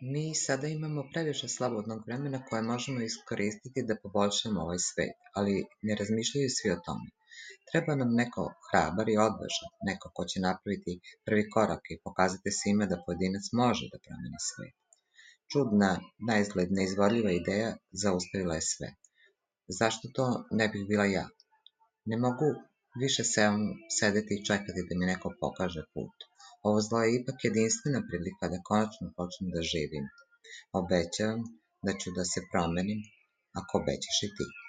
Mi sada imamo previše slobodnog vremena koje možemo iskoristiti da poboljšamo ovaj svet, ali ne razmišljaju svi o tome. Treba nam neko hrabar i odvažan, neko ko će napraviti prvi korak i pokazati svima da pojedinac može da promeni svet. Čudna, naizgled neizvodljiva ideja zaustavila je sve. Zašto to ne bih bila ja? Ne mogu više sedeti i čekati da mi neko pokaže put. Ovo zlo je ipak jedinstvena prilika da konačno počnem da živim. Obećavam da ću da se promenim, ako obećaš i ti.